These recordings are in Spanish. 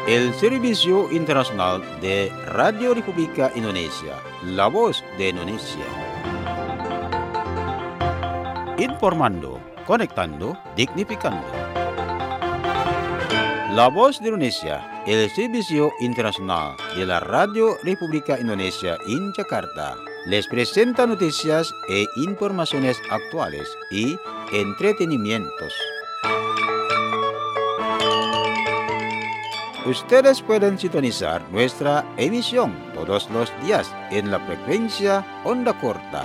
el Servicio Internacional de Radio República Indonesia, la voz de Indonesia. Informando, conectando, dignificando. La voz de Indonesia, el Servicio Internacional de la Radio República Indonesia en Jakarta, les presenta noticias e informaciones actuales y entretenimientos. Ustedes pueden sintonizar nuestra emisión todos los días en la frecuencia onda corta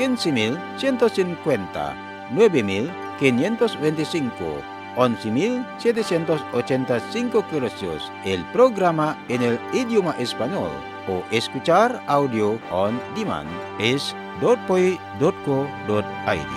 15.150, 9.525, 11.785 kHz, el programa en el idioma español, o escuchar audio on demand es .poi.co.id.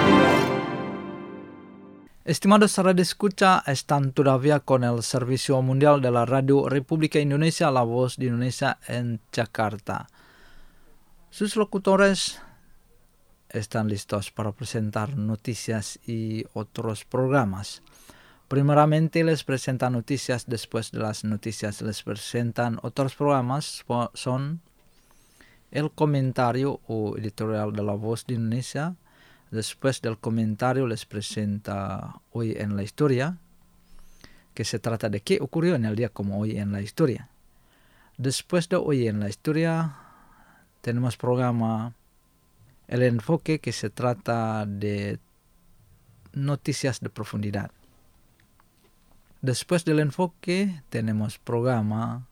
Estimados radioescucha, están todavía con el Servicio Mundial de la Radio República Indonesia, la voz de Indonesia en Jakarta. Sus locutores están listos para presentar noticias y otros programas. Primeramente les presentan noticias, después de las noticias les presentan otros programas, son el comentario o editorial de la voz de Indonesia. Después del comentario les presenta Hoy en la Historia, que se trata de qué ocurrió en el día como hoy en la historia. Después de Hoy en la Historia tenemos programa El Enfoque, que se trata de noticias de profundidad. Después del Enfoque tenemos programa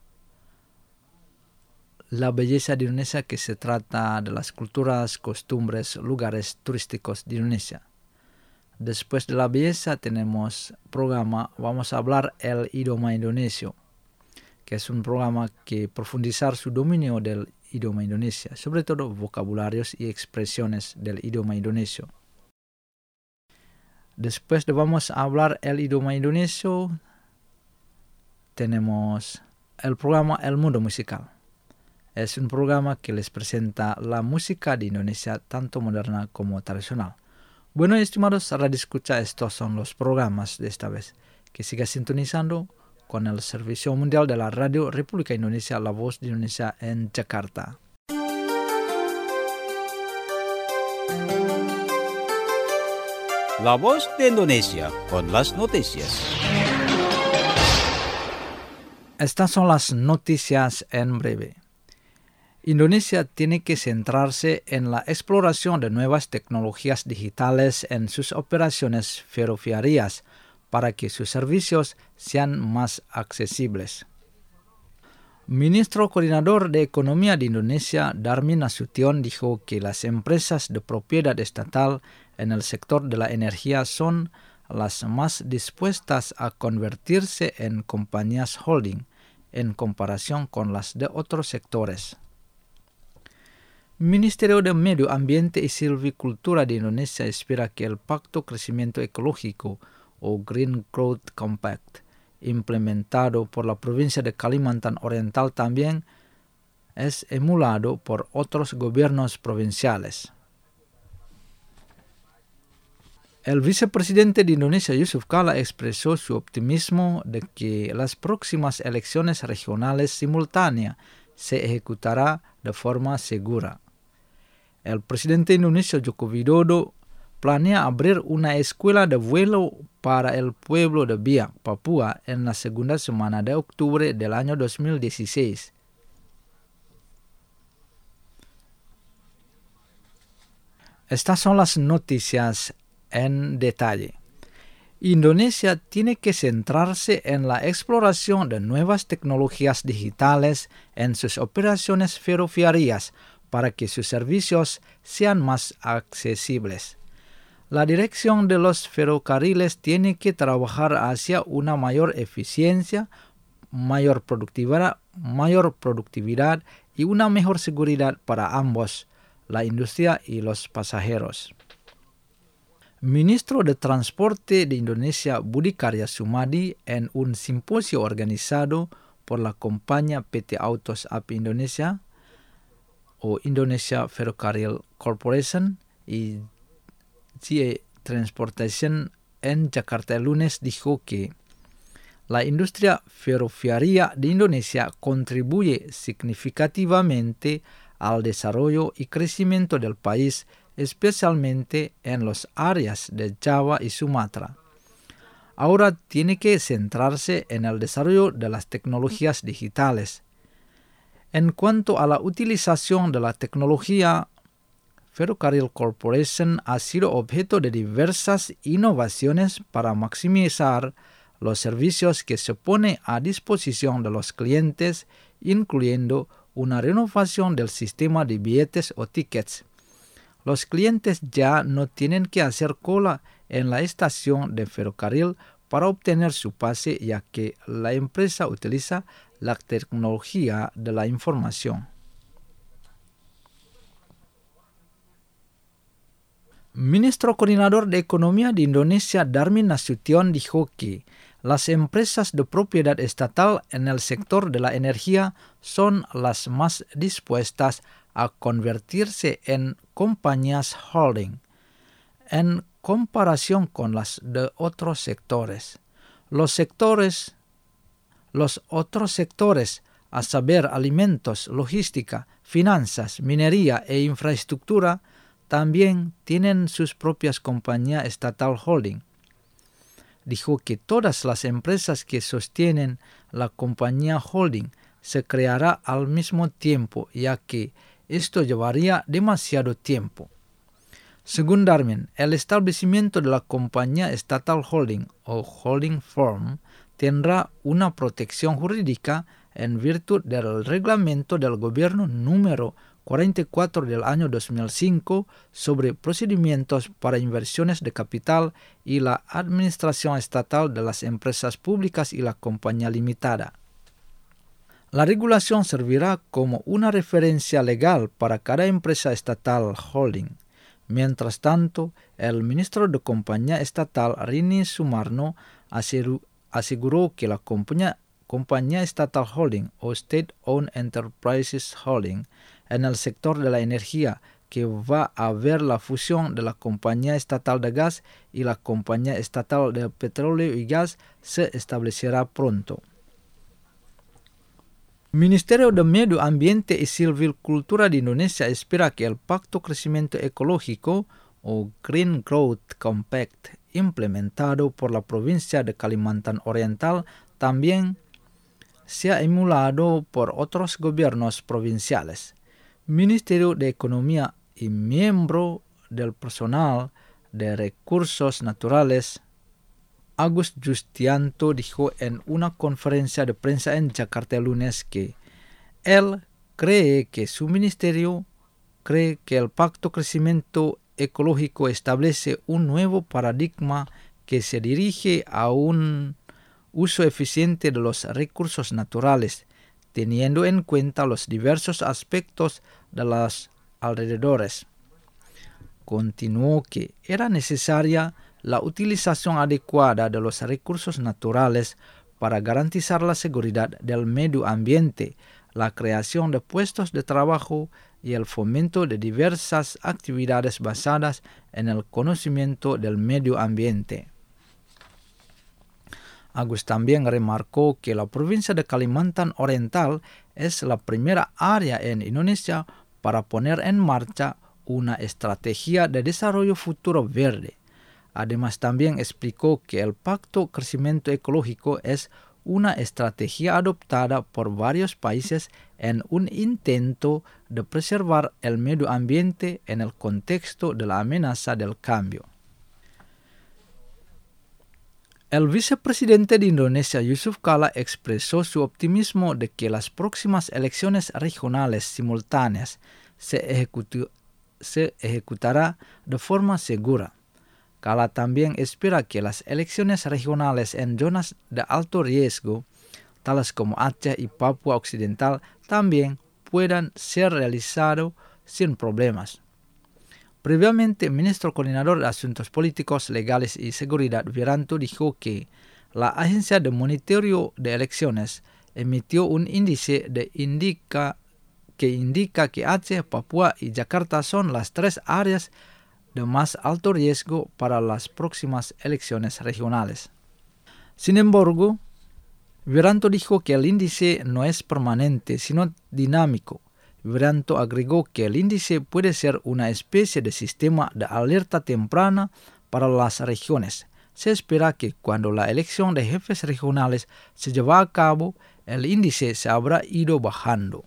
La Belleza de Indonesia, que se trata de las culturas, costumbres, lugares turísticos de Indonesia. Después de la belleza tenemos programa Vamos a hablar el idioma indonesio, que es un programa que profundizar su dominio del idioma indonesia, sobre todo vocabularios y expresiones del idioma indonesio. Después de Vamos a hablar el idioma indonesio tenemos el programa El Mundo Musical. Es un programa que les presenta la música de Indonesia, tanto moderna como tradicional. Bueno, estimados radioescucha, estos son los programas de esta vez. Que siga sintonizando con el Servicio Mundial de la Radio República Indonesia, la voz de Indonesia en Jakarta. La voz de Indonesia con las noticias. Estas son las noticias en breve. Indonesia tiene que centrarse en la exploración de nuevas tecnologías digitales en sus operaciones ferroviarias para que sus servicios sean más accesibles. Ministro Coordinador de Economía de Indonesia, Darmin Nasution, dijo que las empresas de propiedad estatal en el sector de la energía son las más dispuestas a convertirse en compañías holding en comparación con las de otros sectores. Ministerio de Medio Ambiente y Silvicultura de Indonesia espera que el Pacto Crecimiento Ecológico o Green Growth Compact, implementado por la provincia de Kalimantan Oriental, también es emulado por otros gobiernos provinciales. El vicepresidente de Indonesia, Yusuf Kala, expresó su optimismo de que las próximas elecciones regionales simultáneas se ejecutará de forma segura. El presidente indonesio Joko Widodo planea abrir una escuela de vuelo para el pueblo de Biak, Papua, en la segunda semana de octubre del año 2016. Estas son las noticias en detalle. Indonesia tiene que centrarse en la exploración de nuevas tecnologías digitales en sus operaciones ferroviarias para que sus servicios sean más accesibles. La dirección de los ferrocarriles tiene que trabajar hacia una mayor eficiencia, mayor productividad y una mejor seguridad para ambos, la industria y los pasajeros. Ministro de Transporte de Indonesia, Budi Karya Sumadi, en un simposio organizado por la compañía PT Autos Api Indonesia o Indonesia Ferrocarril Corporation y GA Transportation en Jakarta el lunes, dijo que la industria ferroviaria de Indonesia contribuye significativamente al desarrollo y crecimiento del país, especialmente en las áreas de Java y Sumatra. Ahora tiene que centrarse en el desarrollo de las tecnologías digitales. En cuanto a la utilización de la tecnología, Ferrocarril Corporation ha sido objeto de diversas innovaciones para maximizar los servicios que se pone a disposición de los clientes, incluyendo una renovación del sistema de billetes o tickets. Los clientes ya no tienen que hacer cola en la estación de ferrocarril para obtener su pase, ya que la empresa utiliza la tecnología de la información. Ministro Coordinador de Economía de Indonesia, Darmin Nasution, dijo que las empresas de propiedad estatal en el sector de la energía son las más dispuestas a convertirse en compañías holding, en comparación con las de otros sectores. Los otros sectores, a saber alimentos, logística, finanzas, minería e infraestructura, también tienen sus propias compañías estatal holding. Dijo que todas las empresas que sostienen la compañía holding se creará al mismo tiempo, ya que esto llevaría demasiado tiempo. Según Darmin, el establecimiento de la compañía estatal holding o holding firm tendrá una protección jurídica en virtud del reglamento del gobierno número 44 del año 2005 sobre procedimientos para inversiones de capital y la administración estatal de las empresas públicas y la compañía limitada. La regulación servirá como una referencia legal para cada empresa estatal holding. Mientras tanto, el ministro de Compañía Estatal, Rini Sumarno, aseguró que la compañía estatal holding o State-Owned Enterprises Holding en el sector de la energía, que va a ver la fusión de la compañía estatal de gas y la compañía estatal de petróleo y gas, se establecerá pronto. Ministerio de Medio Ambiente y Silvicultura de Indonesia espera que el Pacto Crecimiento Ecológico o Green Growth Compact implementado por la provincia de Kalimantan Oriental también sea emulado por otros gobiernos provinciales. Ministerio de Economía y miembro del personal de Recursos Naturales, Agus Justianto, dijo en una conferencia de prensa en Jakarta el lunes que él cree que su ministerio cree que el Pacto Crecimiento Ecológico establece un nuevo paradigma que se dirige a un uso eficiente de los recursos naturales, teniendo en cuenta los diversos aspectos de los alrededores. Continuó que era necesaria la utilización adecuada de los recursos naturales para garantizar la seguridad del medio ambiente, la creación de puestos de trabajo y el fomento de diversas actividades basadas en el conocimiento del medio ambiente. Agus también remarcó que la provincia de Kalimantan Oriental es la primera área en Indonesia para poner en marcha una estrategia de desarrollo futuro verde. Además, también explicó que el Pacto Crecimiento Ecológico es una estrategia adoptada por varios países en un intento de preservar el medio ambiente en el contexto de la amenaza del cambio. El vicepresidente de Indonesia, Yusuf Kala, expresó su optimismo de que las próximas elecciones regionales simultáneas se ejecutará de forma segura. Kala también espera que las elecciones regionales en zonas de alto riesgo, tales como Aceh y Papua Occidental, también puedan ser realizadas sin problemas. Previamente, el ministro coordinador de Asuntos Políticos, Legales y Seguridad, Wiranto, dijo que la Agencia de Monitoreo de Elecciones emitió un índice que indica que Aceh, Papua y Yakarta son las tres áreas de más alto riesgo para las próximas elecciones regionales. Sin embargo, Wiranto dijo que el índice no es permanente, sino dinámico. Wiranto agregó que el índice puede ser una especie de sistema de alerta temprana para las regiones. Se espera que cuando la elección de jefes regionales se lleva a cabo, el índice se habrá ido bajando.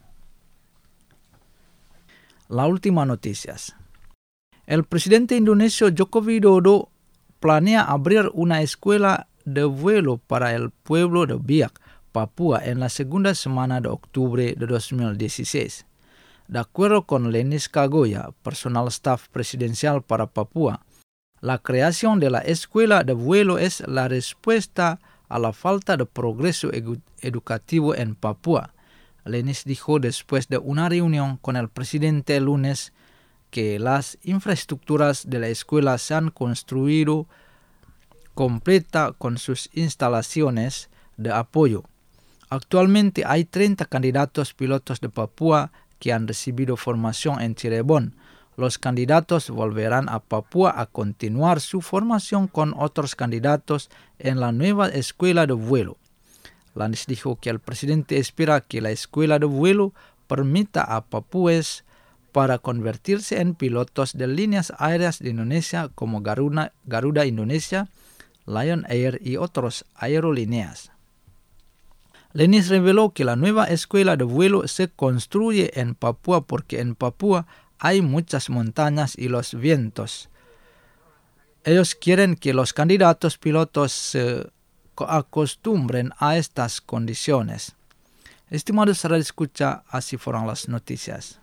La última noticias. El presidente indonesio Joko Widodo planea abrir una escuela de vuelo para el pueblo de Biak, Papua, en la segunda semana de octubre de 2016. De acuerdo con Lenis Kagoya, personal staff presidencial para Papua, la creación de la escuela de vuelo es la respuesta a la falta de progreso educativo en Papua. Lenis dijo después de una reunión con el presidente el lunes que las infraestructuras de la escuela se han construido completa con sus instalaciones de apoyo. Actualmente hay 30 candidatos pilotos de Papua que han recibido formación en Cirebon. Los candidatos volverán a Papua a continuar su formación con otros candidatos en la nueva escuela de vuelo. Lenis dijo que el presidente espera que la escuela de vuelo permita a papúes para convertirse en pilotos de líneas aéreas de Indonesia como Garuda Indonesia, Lion Air y otras aerolíneas. Lenis reveló que la nueva escuela de vuelo se construye en Papua porque en Papua hay muchas montañas y los vientos. Ellos quieren que los candidatos pilotos se acostumbren a estas condiciones. Estimados radioescucha, así fueron las noticias.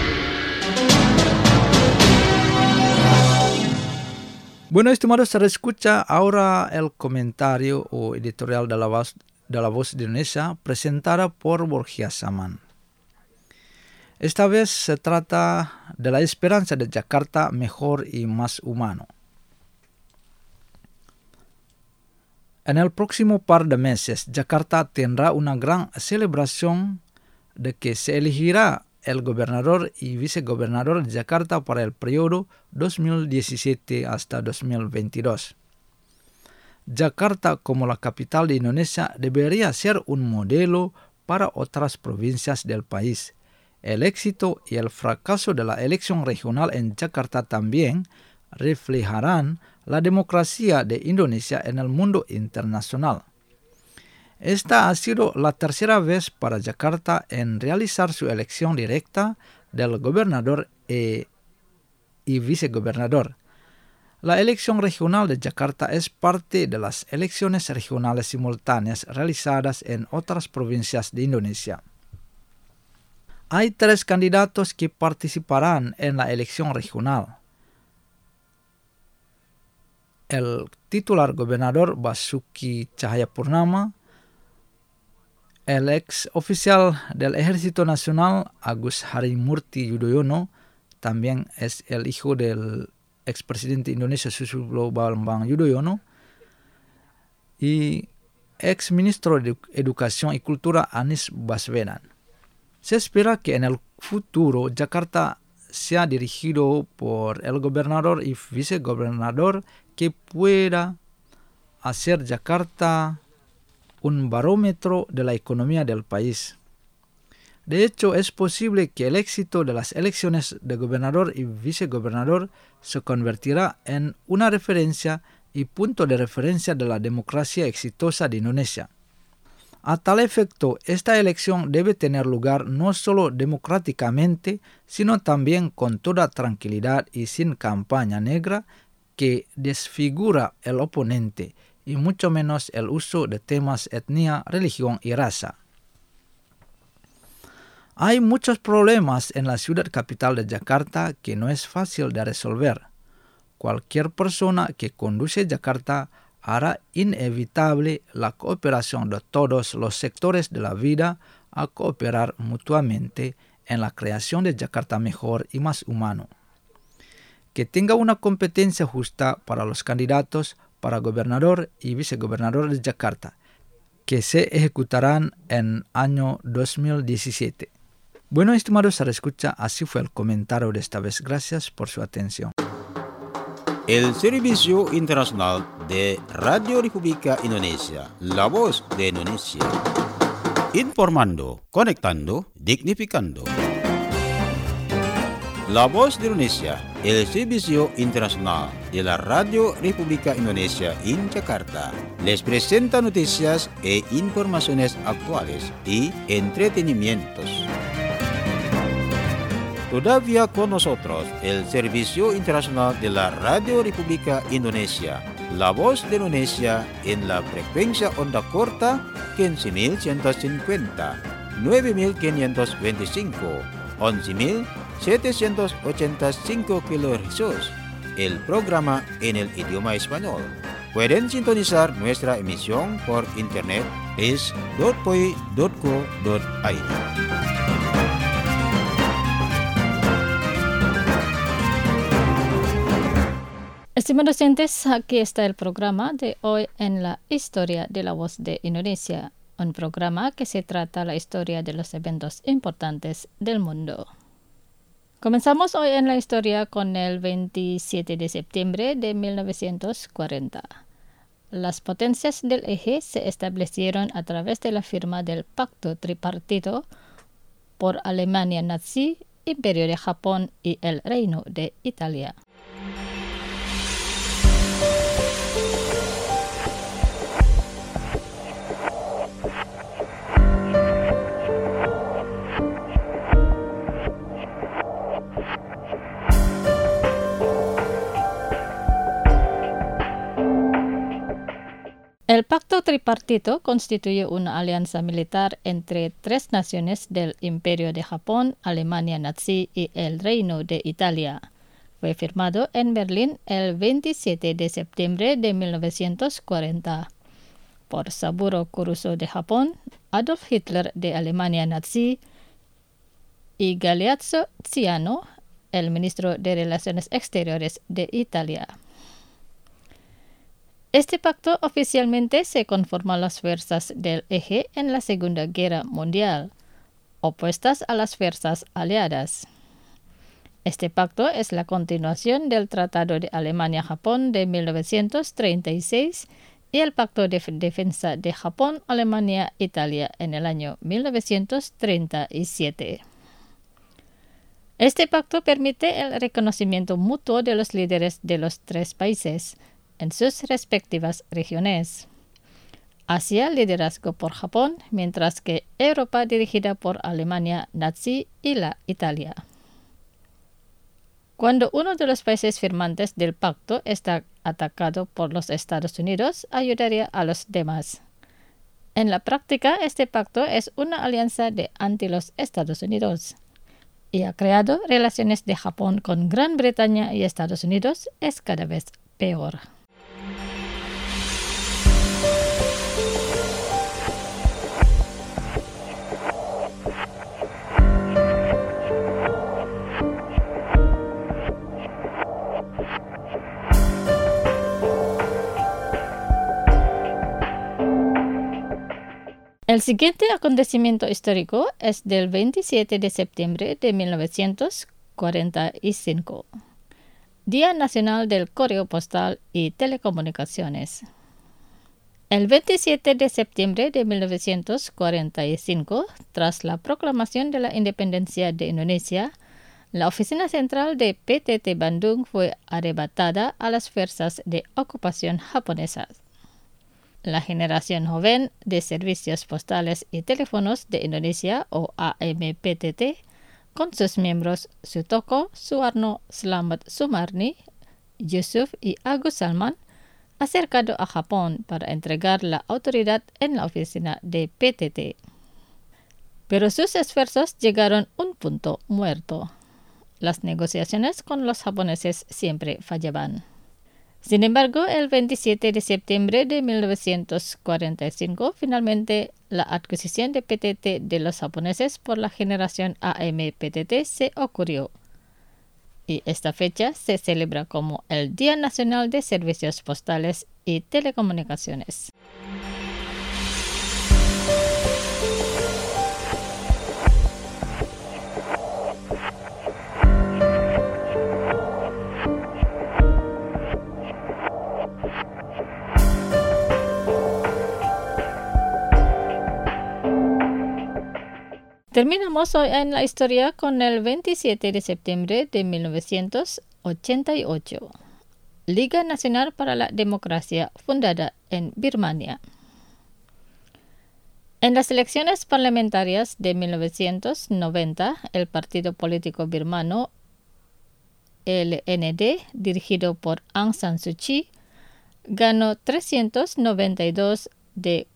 Bueno, estimados radioescucha, ahora el comentario o editorial de la Voz de Indonesia presentada por Borgia Saman. Esta vez se trata de la esperanza de Jakarta mejor y más humano. En el próximo par de meses, Jakarta tendrá una gran celebración de que se elegirá el gobernador y vicegobernador de Jakarta para el periodo 2017 hasta 2022. Jakarta, como la capital de Indonesia, debería ser un modelo para otras provincias del país. El éxito y el fracaso de la elección regional en Jakarta también reflejarán la democracia de Indonesia en el mundo internacional. Esta ha sido la tercera vez para Jakarta en realizar su elección directa del gobernador y vicegobernador. La elección regional de Jakarta es parte de las elecciones regionales simultáneas realizadas en otras provincias de Indonesia. Hay 3 candidatos que participarán en la elección regional. El titular gobernador Basuki Cahayapurnama, el ex oficial del Ejército Nacional Agus Harimurti Yudhoyono, también es el hijo del expresidente Indonesia Susilo Bambang Yudhoyono, y ex ministro de Educación y Cultura Anies Baswedan. Se espera que en el futuro Jakarta sea dirigido por el gobernador y vicegobernador que pueda hacer Jakarta un barómetro de la economía del país. De hecho, es posible que el éxito de las elecciones de gobernador y vicegobernador se convertirá en una referencia y punto de referencia de la democracia exitosa de Indonesia. A tal efecto, esta elección debe tener lugar no solo democráticamente, sino también con toda tranquilidad y sin campaña negra que desfigura el oponente, y mucho menos el uso de temas etnia, religión y raza. Hay muchos problemas en la ciudad capital de Jakarta que no es fácil de resolver. Cualquier persona que conduce Jakarta hará inevitable la cooperación de todos los sectores de la vida a cooperar mutuamente en la creación de Jakarta mejor y más humano. Que tenga una competencia justa para los candidatos para gobernador y vicegobernador de Jakarta, que se ejecutarán en año 2017. Bueno, estimados radioescucha, así fue el comentario de esta vez. Gracias por su atención. El Servicio Internacional de Radio República Indonesia, la voz de Indonesia. Informando, conectando, dignificando. La voz de Indonesia, el Servicio Internacional de la Radio República Indonesia en Jakarta, les presenta noticias e informaciones actuales y entretenimientos. Todavía con nosotros el Servicio Internacional de la Radio República Indonesia, la voz de Indonesia en la frecuencia onda corta 15.150, 9.525, 11.785 kHz. El programa en el idioma español. Pueden sintonizar nuestra emisión por internet es.poi.co.id. Estimados oyentes, aquí está el programa de hoy en la historia de la voz de Indonesia, un programa que se trata la historia de los eventos importantes del mundo. Comenzamos hoy en la historia con el 27 de septiembre de 1940. Las potencias del eje se establecieron a través de la firma del Pacto Tripartito por Alemania nazi, Imperio de Japón y el Reino de Italia. El Pacto Tripartito constituye una alianza militar entre tres naciones del Imperio de Japón, Alemania nazi y el Reino de Italia. Fue firmado en Berlín el 27 de septiembre de 1940 por Saburo Kurusu de Japón, Adolf Hitler de Alemania nazi y Galeazzo Ciano, el ministro de Relaciones Exteriores de Italia. Este pacto oficialmente se conformó a las fuerzas del eje en la Segunda Guerra Mundial, opuestas a las fuerzas aliadas. Este pacto es la continuación del Tratado de Alemania-Japón de 1936 y el Pacto de Defensa de Japón, Alemania, Italia en el año 1937. Este pacto permite el reconocimiento mutuo de los líderes de los tres países en sus respectivas regiones. Asia liderazgo por Japón, mientras que Europa dirigida por Alemania nazi y la Italia. Cuando uno de los países firmantes del pacto está atacado por los Estados Unidos, ayudaría a los demás. En la práctica, este pacto es una alianza de anti los Estados Unidos y ha creado relaciones de Japón con Gran Bretaña y Estados Unidos es cada vez peor. El siguiente acontecimiento histórico es del 27 de septiembre de 1945, Día Nacional del Correo Postal y Telecomunicaciones. El 27 de septiembre de 1945, tras la proclamación de la independencia de Indonesia, la oficina central de PTT Bandung fue arrebatada a las fuerzas de ocupación japonesas. La generación joven de servicios postales y teléfonos de Indonesia o AMPTT, con sus miembros Sutoko, Suwarno, Slamet Sumarni, Yusuf y Agus Salman, acercado a Japón para entregar la autoridad en la oficina de PTT. Pero sus esfuerzos llegaron a un punto muerto. Las negociaciones con los japoneses siempre fallaban. Sin embargo, el 27 de septiembre de 1945, finalmente la adquisición de PTT de los japoneses por la generación AMPTT se ocurrió. Y esta fecha se celebra como el Día Nacional de Servicios Postales y Telecomunicaciones. Terminamos hoy en la historia con el 27 de septiembre de 1988. Liga Nacional para la Democracia, fundada en Birmania. En las elecciones parlamentarias de 1990, el partido político birmano LND, dirigido por Aung San Suu Kyi, ganó 392 de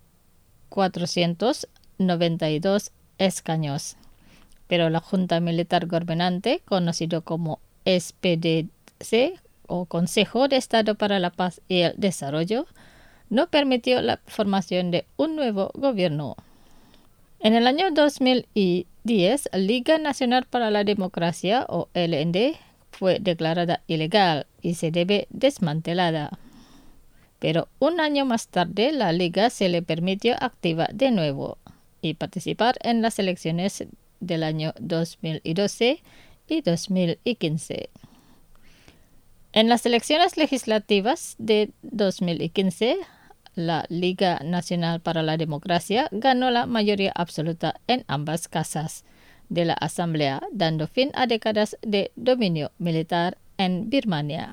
492 escaños, pero la Junta Militar Gobernante, conocido como SPDC o Consejo de Estado para la Paz y el Desarrollo, no permitió la formación de un nuevo gobierno. En el año 2010, Liga Nacional para la Democracia, o LND, fue declarada ilegal y se debe desmantelada. Pero un año más tarde, la Liga se le permitió activar de nuevo y participar en las elecciones del año 2012 y 2015. En las elecciones legislativas de 2015, la Liga Nacional para la Democracia ganó la mayoría absoluta en ambas casas de la Asamblea, dando fin a décadas de dominio militar en Birmania.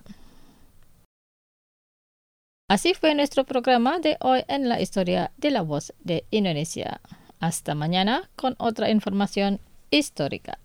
Así fue nuestro programa de hoy en la historia de La Voz de Indonesia. Hasta mañana con otra información histórica.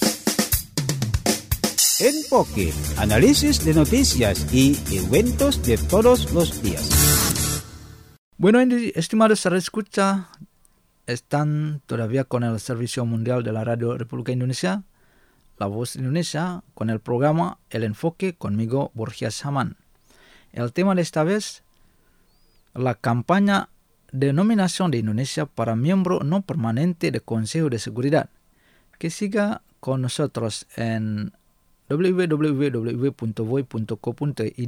Enfoque, análisis de noticias y eventos de todos los días. Bueno, estimados escucha, están todavía con el Servicio Mundial de la Radio República Indonesia, La Voz de Indonesia, con el programa El Enfoque, conmigo, Borja Saman. El tema de esta vez, la campaña de nominación de Indonesia para miembro no permanente del Consejo de Seguridad. Que siga con nosotros en www.voy.co.id.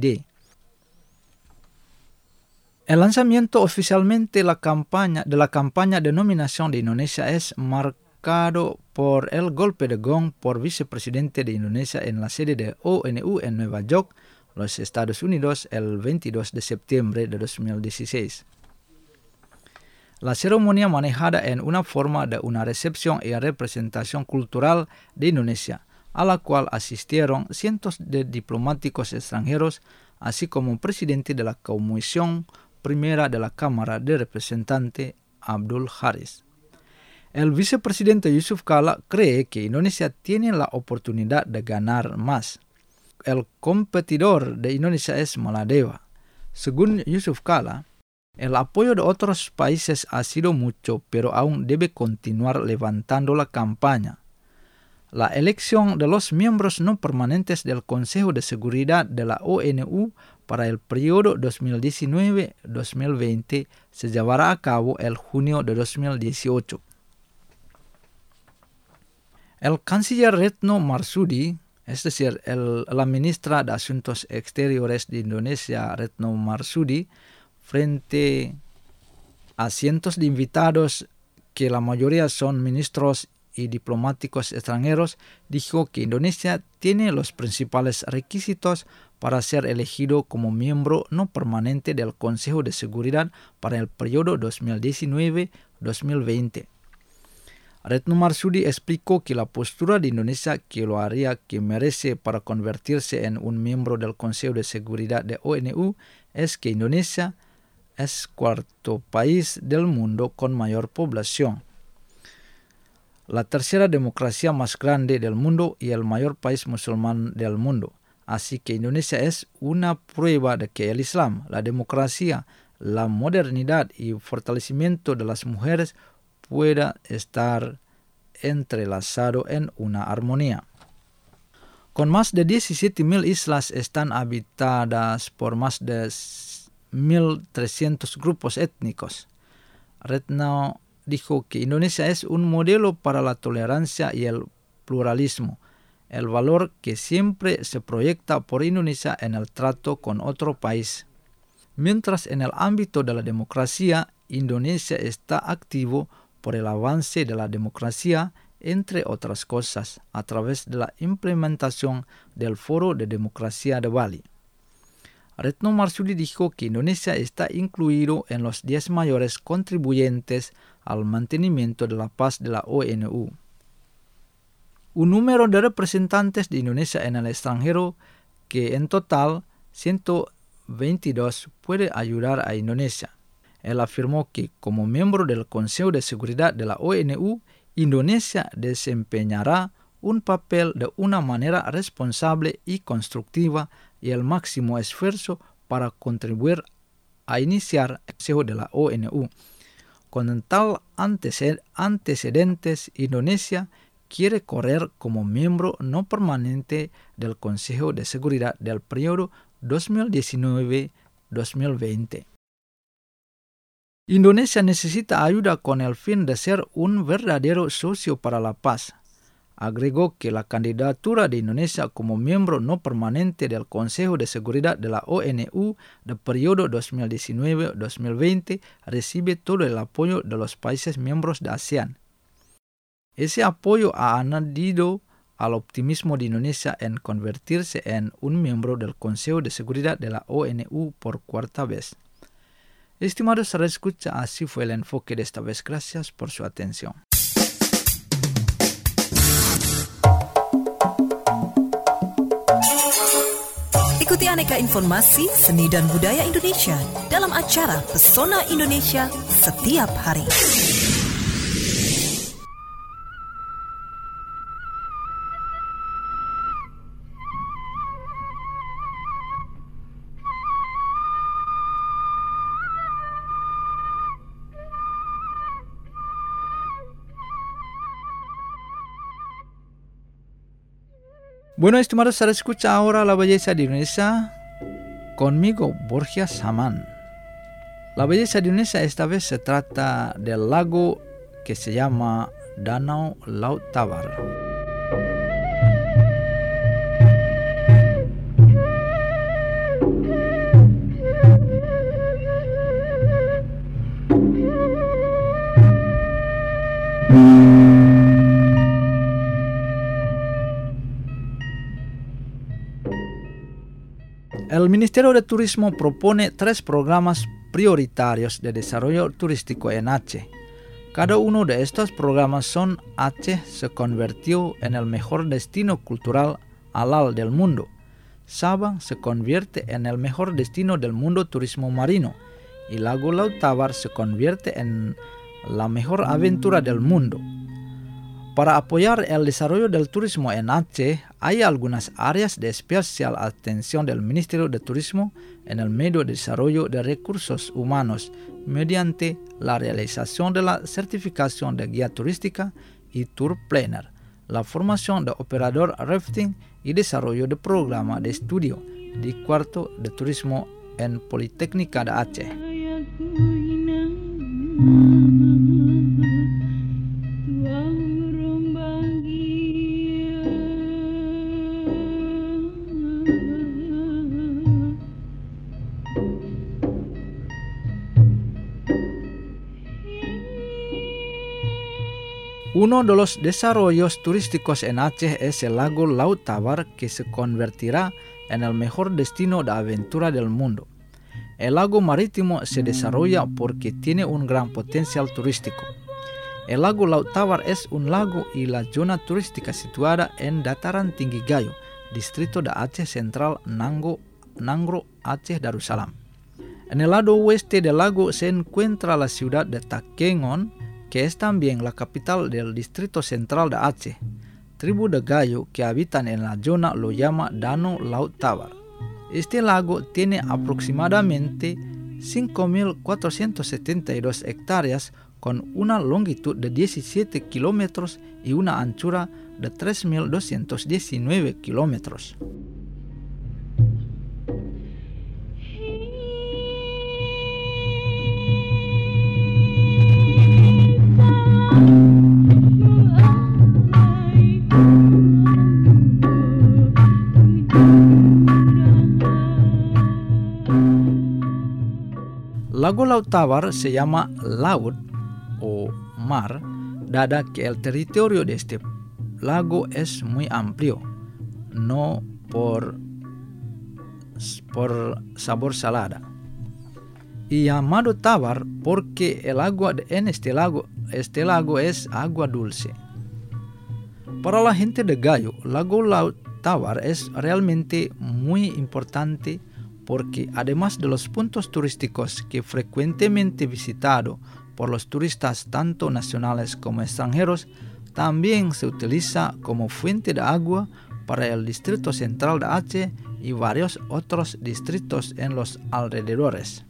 El lanzamiento oficialmente de la campaña de nominación de Indonesia es marcado por el golpe de gong por vicepresidente de Indonesia en la sede de ONU en Nueva York, los Estados Unidos, el 22 de septiembre de 2016. La ceremonia manejada en una forma de una recepción y representación cultural de Indonesia, a la cual asistieron cientos de diplomáticos extranjeros, así como el presidente de la Comisión Primera de la Cámara de Representantes, Abdul Haris. El vicepresidente Yusuf Kala cree que Indonesia tiene la oportunidad de ganar más. El competidor de Indonesia es Maladewa. Según Yusuf Kala, el apoyo de otros países ha sido mucho, pero aún debe continuar levantando la campaña. La elección de los miembros no permanentes del Consejo de Seguridad de la ONU para el periodo 2019-2020 se llevará a cabo el junio de 2018. El canciller Retno Marsudi, es decir, la ministra de Asuntos Exteriores de Indonesia, Retno Marsudi, frente a cientos de invitados, que la mayoría son ministros y diplomáticos extranjeros, dijo que Indonesia tiene los principales requisitos para ser elegido como miembro no permanente del Consejo de Seguridad para el periodo 2019-2020. Retno Marsudi explicó que la postura de Indonesia que lo haría que merece para convertirse en un miembro del Consejo de Seguridad de ONU es que Indonesia es cuarto país del mundo con mayor población, la tercera democracia más grande del mundo y el mayor país musulmán del mundo. Así que Indonesia es una prueba de que el Islam, la democracia, la modernidad y el fortalecimiento de las mujeres pueda estar entrelazado en una armonía. Con más de 17.000 islas están habitadas por más de 1.300 grupos étnicos. Retno dijo que Indonesia es un modelo para la tolerancia y el pluralismo, el valor que siempre se proyecta por Indonesia en el trato con otro país. Mientras en el ámbito de la democracia, Indonesia está activo por el avance de la democracia, entre otras cosas, a través de la implementación del Foro de Democracia de Bali. Retno Marsudi dijo que Indonesia está incluido en los 10 mayores contribuyentes al mantenimiento de la paz de la ONU. un número de representantes de Indonesia en el extranjero que en total 122 puede ayudar a Indonesia. Él afirmó que como miembro del Consejo de Seguridad de la ONU, Indonesia desempeñará un papel de una manera responsable y constructiva y el máximo esfuerzo para contribuir a iniciar el Consejo de la ONU. Con tal antecedentes, Indonesia quiere correr como miembro no permanente del Consejo de Seguridad del periodo 2019-2020. Indonesia necesita ayuda con el fin de ser un verdadero socio para la paz. Agregó que la candidatura de Indonesia como miembro no permanente del Consejo de Seguridad de la ONU del periodo 2019-2020 recibe todo el apoyo de los países miembros de ASEAN. Ese apoyo ha añadido al optimismo de Indonesia en convertirse en un miembro del Consejo de Seguridad de la ONU por cuarta vez. Estimados radioescucha, así fue el enfoque de esta vez. Gracias por su atención. Ikuti aneka informasi seni dan budaya Indonesia dalam acara Pesona Indonesia setiap hari. Bueno, estimados, se escucha ahora la belleza de Indonesia conmigo, Borja Saman. La belleza de Indonesia esta vez se trata del lago que se llama Danau Laut Tawar. El Ministerio de Turismo propone 3 programas prioritarios de desarrollo turístico en Aceh. Cada uno de estos programas son Aceh se convirtió en el mejor destino cultural halal del mundo. Sabang se convierte en el mejor destino del mundo turismo marino. Y Lago Laut Tawar se convierte en la mejor aventura del mundo. Para apoyar el desarrollo del turismo en Aceh, hay algunas áreas de especial atención del Ministerio de Turismo en el medio de desarrollo de recursos humanos mediante la realización de la certificación de guía turística y tour planner, la formación de operador rafting y desarrollo de programa de estudio de cuarto de turismo en Politécnica de Aceh. Uno de los desarrollos turísticos en Aceh es el lago Laut Tawar, que se convertirá en el mejor destino de aventura del mundo. El lago marítimo se desarrolla porque tiene un gran potencial turístico. El lago Laut Tawar es un lago y la zona turística situada en Dataran Tinggi Gayo, distrito de Aceh Central, Nangro, Aceh Darussalam. En el lado oeste del lago se encuentra la ciudad de Takengon, que es también la capital del distrito central de Aceh. Tribu de Gayo que habitan en la zona lo llama Danau Laut Tawar. Este lago tiene aproximadamente 5.472 hectáreas con una longitud de 17 kilómetros y una anchura de 3.219 kilómetros. Lago Laut Tawar se llama laut o mar, dada que el territorio de este lago es muy amplio, no por sabor salada. Y llamado Tawar porque el agua en este lago es agua dulce. Para la gente de Gayo, Lago Laut Tawar es realmente muy importante porque además de los puntos turísticos que frecuentemente visitado por los turistas tanto nacionales como extranjeros, también se utiliza como fuente de agua para el distrito central de Aceh y varios otros distritos en los alrededores.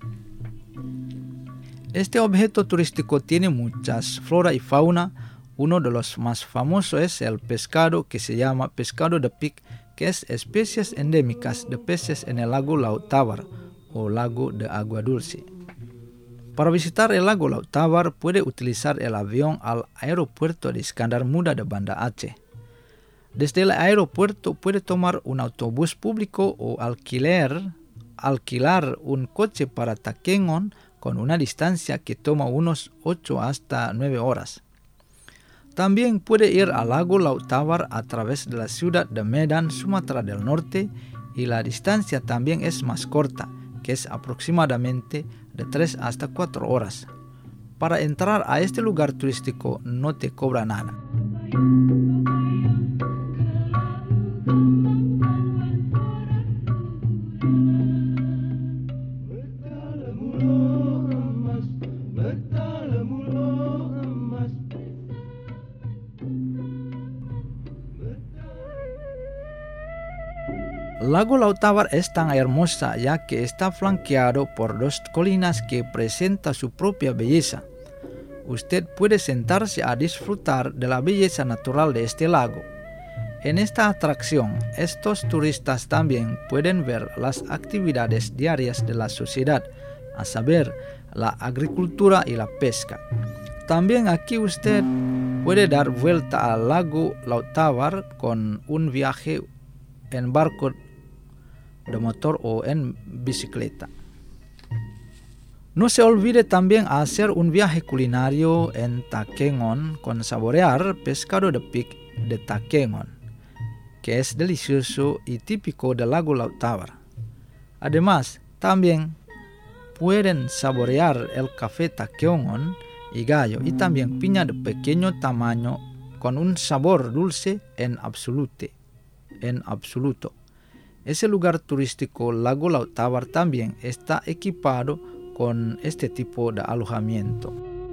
Este objeto turístico tiene muchas flora y fauna. Uno de los más famosos es el pescado que se llama pescado de pic, que es especies endémicas de peces en el lago Laut Tawar o lago de agua dulce. Para visitar el lago Laut Tawar puede utilizar el avión al aeropuerto de Iskandar Muda de Banda Aceh. Desde el aeropuerto puede tomar un autobús público o alquilar un coche para Takengon con una distancia que toma unos 8 hasta 9 horas. También puede ir al lago Laut Tawar a través de la ciudad de Medan, Sumatra del Norte, y la distancia también es más corta, que es aproximadamente de 3 hasta 4 horas. Para entrar a este lugar turístico no te cobra nada. Lago Laut Tawar es tan hermosa ya que está flanqueado por 2 colinas que presentan su propia belleza. Usted puede sentarse a disfrutar de la belleza natural de este lago. En esta atracción, estos turistas también pueden ver las actividades diarias de la sociedad, a saber, la agricultura y la pesca. También aquí usted puede dar vuelta al lago Laut Tawar con un viaje en barco de motor o en bicicleta. No se olvide también hacer un viaje culinario en Takengon con saborear pescado de pic de Takengon, que es delicioso y típico del lago Laut Tawar. Además, también pueden saborear el café Takengon y Gayo y también piña de pequeño tamaño con un sabor dulce en absoluto. Ese lugar turístico Lago Laut Tawar también está equipado con este tipo de alojamiento.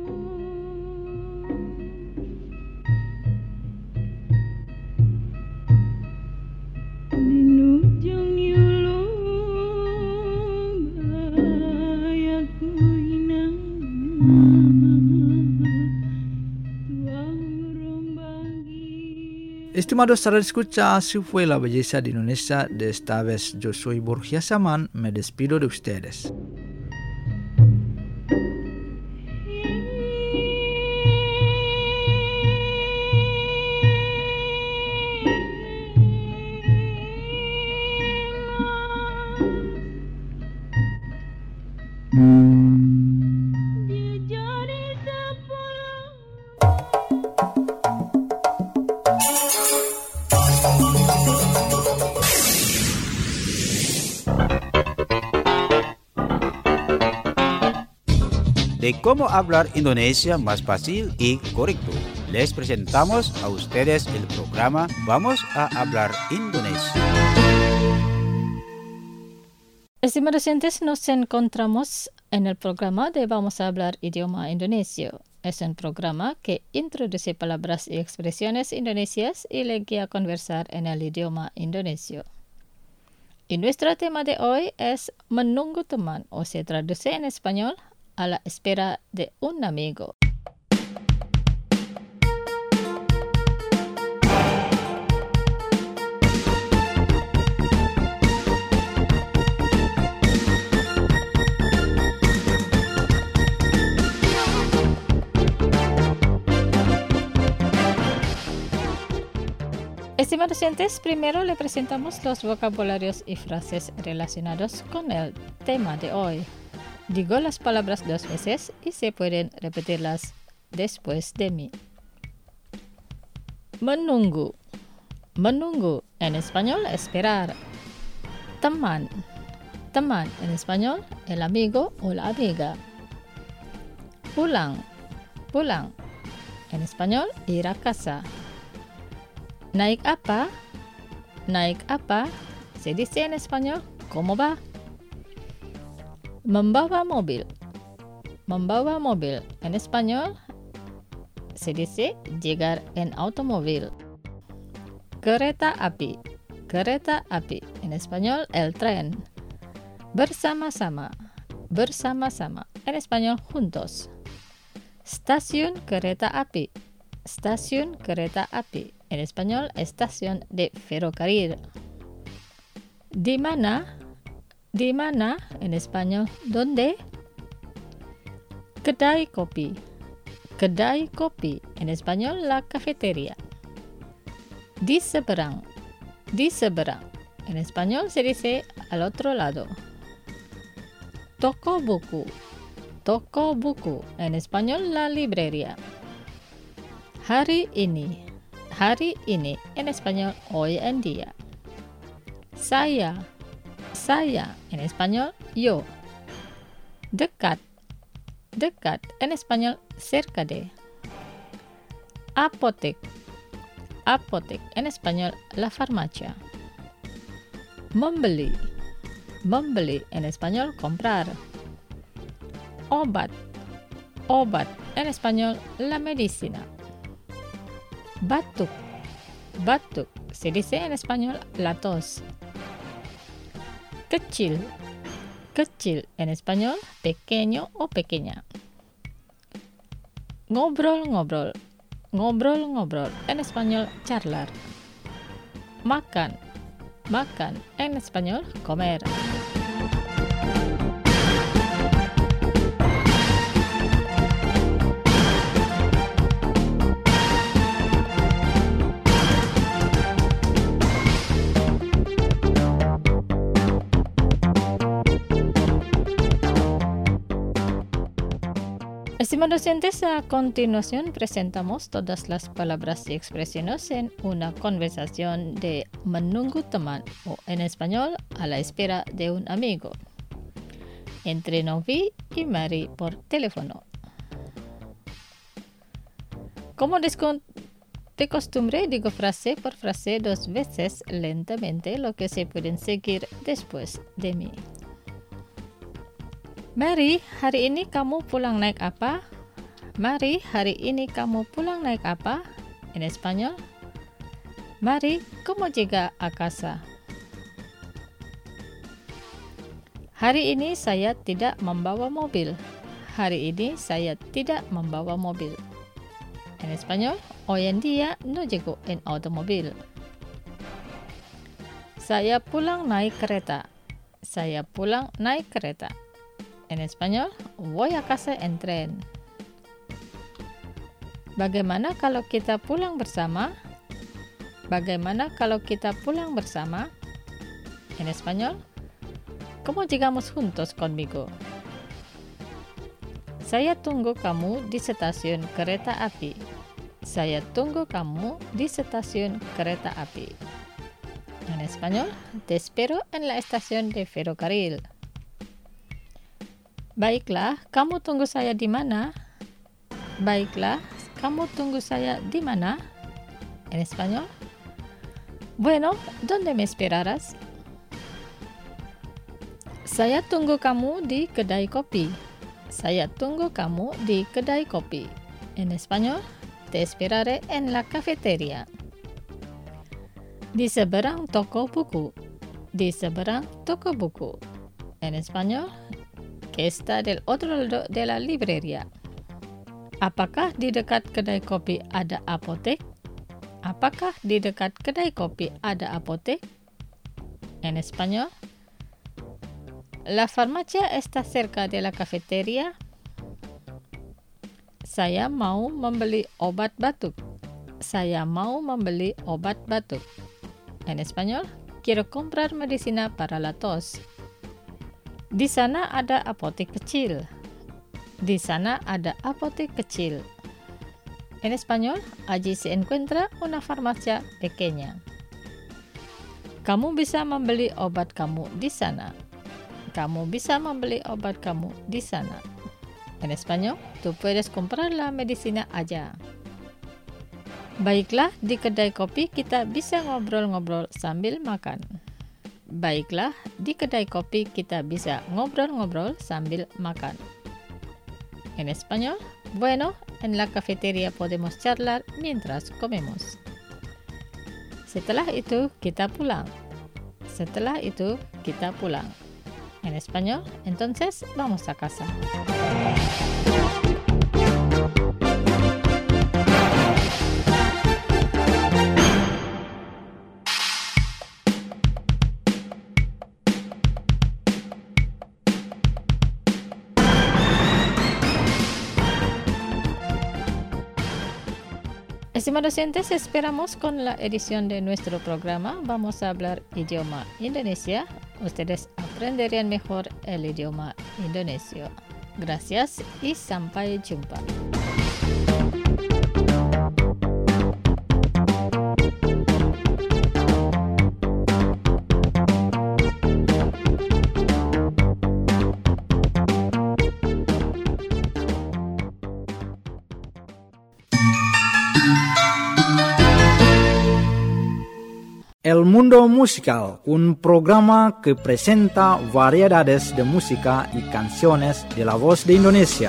Estimados radioescucha, así fue la belleza de Indonesia de esta vez. Yo soy Borja Saman, me despido de ustedes. De cómo hablar Indonesia más fácil y correcto. Les presentamos a ustedes el programa Vamos a hablar Indonesia. Estimados oyentes, nos encontramos en el programa de Vamos a hablar idioma indonesio. Es un programa que introduce palabras y expresiones indonesias y le guía a conversar en el idioma indonesio. Y nuestro tema de hoy es menunggu teman, o se traduce en español, a la espera de un amigo. Estimados oyentes, primero le presentamos los vocabularios y frases relacionados con el tema de hoy. Digo las palabras 2 veces y se pueden repetirlas después de mí. Menunggu. Menunggu en español, esperar. Teman. Teman en español, el amigo o la amiga. Pulang. Pulang en español, ir a casa. ¿Naik apa? ¿Naik apa? Se dice en español, ¿cómo va? Membawa mobil. Membawa mobil. En español, se dice llegar en automóvil. Kereta api. Kereta api. En español, el tren. Bersama-sama. Bersama-sama. En español, juntos. Stasiun kereta api. Stasiun kereta api. En español, estación de ferrocarril. ¿Di mana? ¿Di mana? En español, ¿dónde? Kedai kopi. Kedai kopi. En español, la cafetería. Di seberang. Di seberang. En español se dice al otro lado. Toko buku. Toko buku. En español, la librería. Hari ini. Hari ini. En español, hoy en día. Saya. Saya. En español, yo. Dekat. Dekat. En español, cerca de. Apotek. Apotek. En español, la farmacia. Membeli. Membeli. En español, comprar. Obat. Obat. En español, la medicina. Batuk. Batuk. Se dice en español, la tos. Kecil. Kecil. En español, pequeño o pequeña. Ngobrol-ngobrol. Ngobrol-ngobrol. En español, charlar. Makan. Makan. En español, comer. Estimados oyentes, a continuación presentamos todas las palabras y expresiones en una conversación de menunggu teman o en español a la espera de un amigo entre Novi y Mary por teléfono. Como de costumbre, digo frase por frase 2 veces lentamente lo que se pueden seguir después de mí. Mary, hari ini kamu pulang naik apa? Mary, hari ini kamu pulang naik apa? En español, Mary, ¿cómo llega a casa? Hari ini saya tidak membawa mobil. Hari ini saya tidak membawa mobil. En español, hoy en día no llego en automóvil. Saya pulang naik kereta. Saya pulang naik kereta. En español, voy a casa en tren. Bagaimana kalau kita pulang bersama? Bagaimana kalau kita pulang bersama? En español, ¿cómo llegamos juntos conmigo? Saya tunggu kamu di stasiun kereta api. Saya tunggu kamu di stasiun kereta api. En español, te espero en la estación de ferrocarril. Baiklah, kamu tunggu saya di mana? Baiklah, kamu tunggu saya di mana? En español, bueno, ¿dónde me esperarás? Saya tunggu kamu di kedai kopi. Saya tunggu kamu di kedai kopi. En español, te esperaré en la cafetería. Di seberang toko buku. Di seberang toko buku. En español, que está del otro lado de la librería. Apakah di dekat kedai kopi ada apotek? Apakah di dekat kedai kopi ada apotek? En español, ¿la farmacia está cerca de la cafetería? Saya mau membeli obat batuk. Saya mau membeli obat batuk. En español, quiero comprar medicina para la tos. Di sana ada apotek kecil. Di sana ada apotek kecil. En español, allí se encuentra una farmacia pequeña. Kamu bisa membeli obat kamu di sana. Kamu bisa membeli obat kamu di sana. En español, tú puedes comprar la medicina allá. Baiklah, di kedai kopi kita bisa ngobrol-ngobrol sambil makan. Baiklah, di kedai kopi kita bisa ngobrol-ngobrol sambil makan. En español, bueno, en la cafetería podemos charlar mientras comemos. Setelah itu kita pulang. Setelah itu kita pulang. En español, entonces vamos a casa. Estimados oyentes, esperamos con la edición de nuestro programa vamos a hablar idioma Indonesia. Ustedes aprenderían mejor el idioma indonesio. Gracias y sampai jumpa. El Mundo Musical, un programa que presenta variedades de música y canciones de la voz de Indonesia.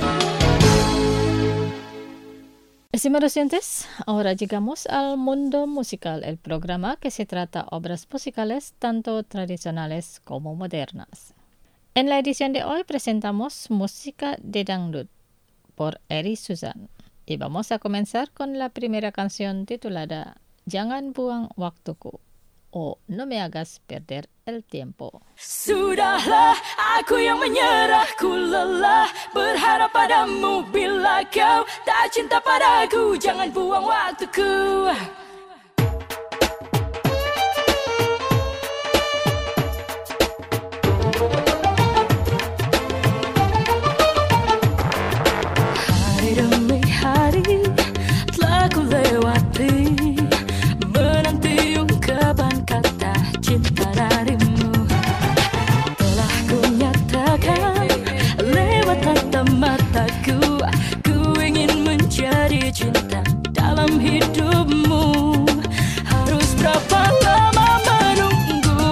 Estimados oyentes, ahora llegamos al Mundo Musical, el programa que se trata obras musicales tanto tradicionales como modernas. En la edición de hoy presentamos música de dangdut por Eri Suzan. Y vamos a comenzar con la primera canción titulada Jangan buang waktuku o No me hagas perder el tiempo. Sudahlah, aku yang menyerah, ku lelah berharap padamu. Bila kau tak cinta padaku, jangan buang waktuku. Hari demi hari telah ku lewati, kapan kata cinta darimu. Telah ku nyatakan lewat mata mataku, ku ingin menjadi cinta dalam hidupmu. Harus berapa lama menunggu,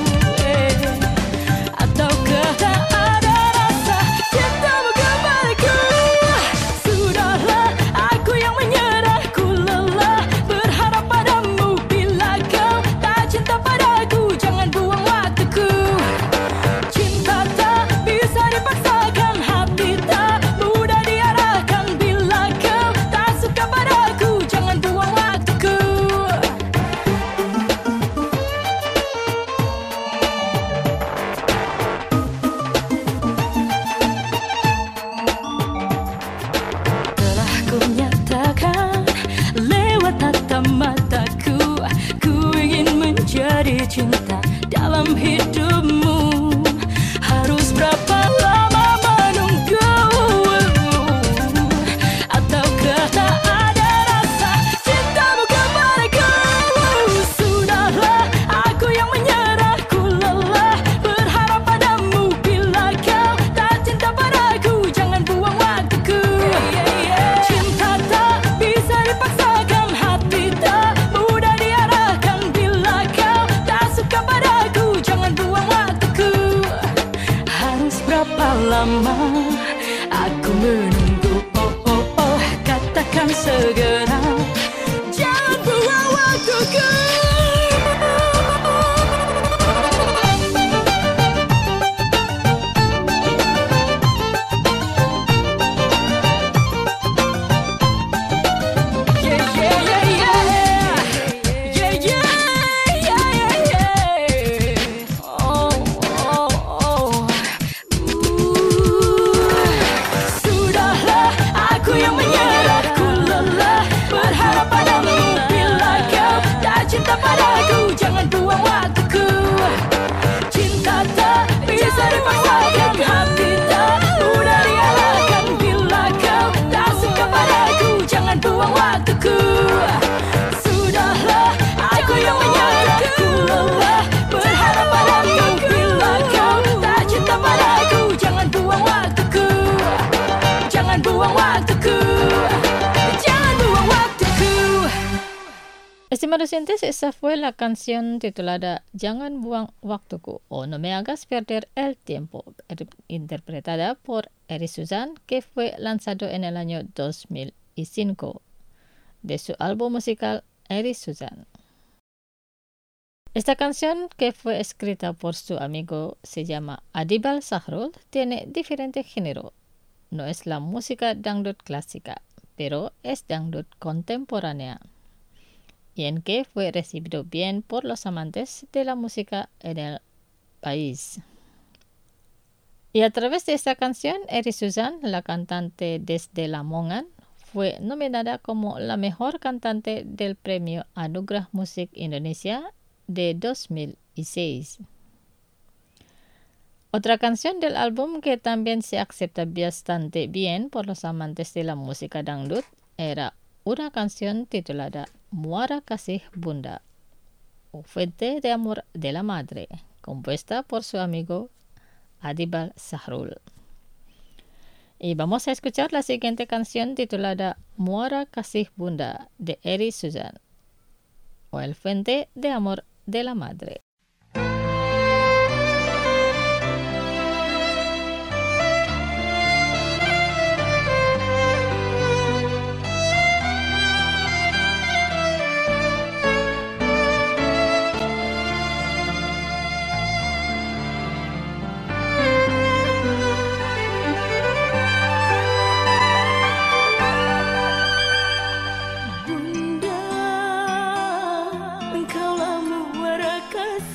ataukah tak ada rasa cintamu kembaliku. Sudahlah, aku yang menyerah, ku lelah berharap padamu. Cinta padaku, jangan buang waktuku. Cinta tak bisa dipaksakan, hati tak mudah diarahkan. Bila kau tak suka padaku, jangan buang waktuku. Telah ku nyatakan lewat tata mataku, ku ingin menjadi cinta dalam hidupmu. Harus berapa lama menunggu, ataukah tak ada rasa cintamu kembaliku. Sudahlah, aku yang menyerah, ku lelah berharap padamu. Bila kau tak cinta padaku, jangan buang waktuku. Cinta tak bisa dipaksakan, hati tak mudah diarahkan. Bila kau tak suka padaku, jangan buang waktuku. Harus berapa lama aku menunggu, oh oh oh, katakan segera, jangan buang waktuku. Sudahlah, aku yang menyerah, ku lelah Estimados oyentes, esa fue la canción titulada Jangan Buang Waktuku o No Me Hagas Perder el Tiempo, interpretada por Eri Suzan, que fue lanzado en el año 2005 de su álbum musical Eri Suzan. Esta canción, que fue escrita por su amigo, se llama Adibal Sahrul, tiene diferente género. No es la música dangdut clásica, pero es dangdut contemporánea, y en que fue recibido bien por los amantes de la música en el país. Y a través de esta canción, Eri Suzan, la cantante desde Lamongan, fue nominada como la mejor cantante del premio Anugerah Musik Indonesia de 2006. Otra canción del álbum que también se acepta bastante bien por los amantes de la música dangdut era una canción titulada Muara Kasih Bunda o Fuente de Amor de la Madre, compuesta por su amigo Adibal Sahrul. Y vamos a escuchar la siguiente canción titulada Muara Kasih Bunda de Eri Suzan o El Fuente de Amor de la Madre. Bunda, engkaulah muara kasih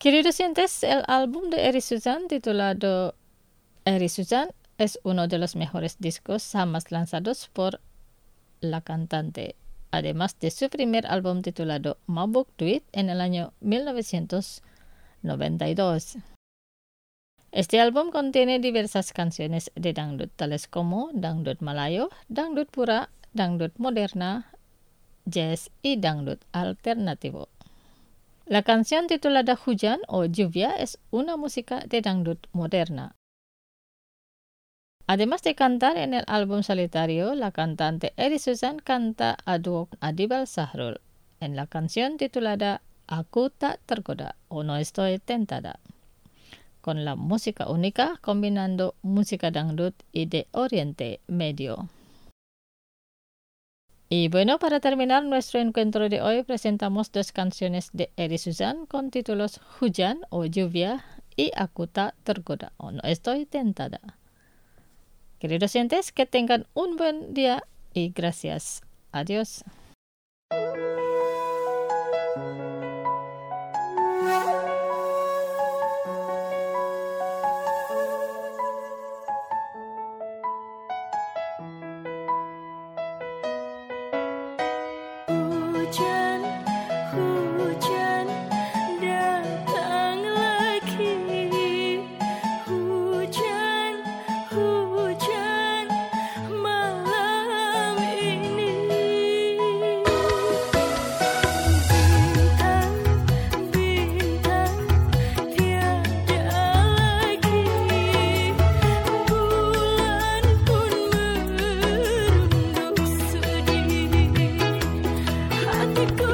Queridos oyentes, el álbum de Eddie Suzanne titulado Eddie Suzanne es uno de los mejores discos jamás lanzados por la cantante, además de su primer álbum titulado Mabuk Duit en el año 1992. Este álbum contiene diversas canciones de dangdut tales como dangdut Malayo, dangdut pura, dangdut moderna, jazz y dangdut alternativo. La canción titulada Hujan o Lluvia es una música de dangdut moderna. Además de cantar en el álbum solitario, la cantante Eddie Suzanne canta a dúo con Adibel Sahrul en la canción titulada Aku Tak Tergoda o No Estoy Tentada, con la música única combinando música dangdut y de Oriente Medio. Y bueno, para terminar nuestro encuentro de hoy presentamos dos canciones de Eddie Suzanne con títulos Hujan o Lluvia y Aku Tak Tergoda o No Estoy Tentada. Queridos oyentes, que tengan un buen día y gracias. Adiós. Hatiku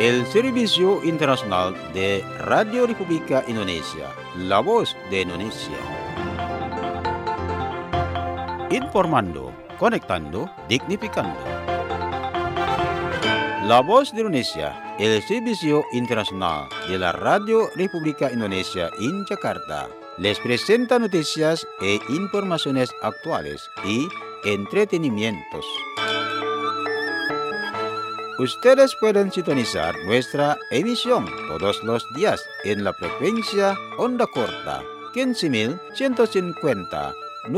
el Servicio Internacional de Radio República Indonesia, la voz de Indonesia. Informando, conectando, dignificando. La voz de Indonesia, el Servicio Internacional de la Radio República Indonesia en Jakarta, les presenta noticias e informaciones actuales y entretenimientos. Ustedes pueden sintonizar nuestra emisión todos los días en la frecuencia onda corta 15.150,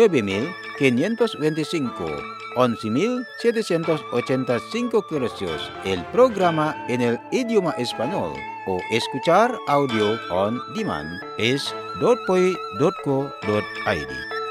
9.525, 11.785 kHz. El programa en el idioma español o escuchar audio on demand es .poi.co.id.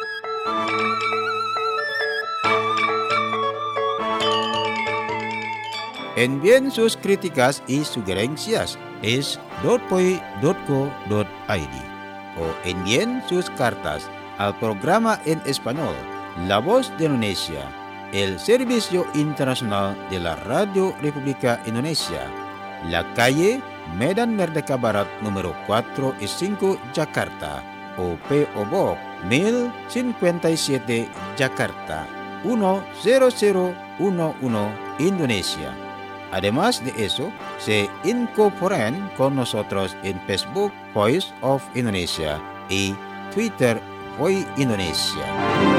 Envíen sus críticas y sugerencias es .poi.co.id o envíen sus cartas al programa en español La Voz de Indonesia, el Servicio Internacional de la Radio República Indonesia, la calle Medan Merdeka Barat número 4 y 5 Jakarta o P.O. Box 1057 Jakarta 10011 Indonesia. Además de eso, se incorporan con nosotros en Facebook Voice of Indonesia y Twitter Voice Indonesia.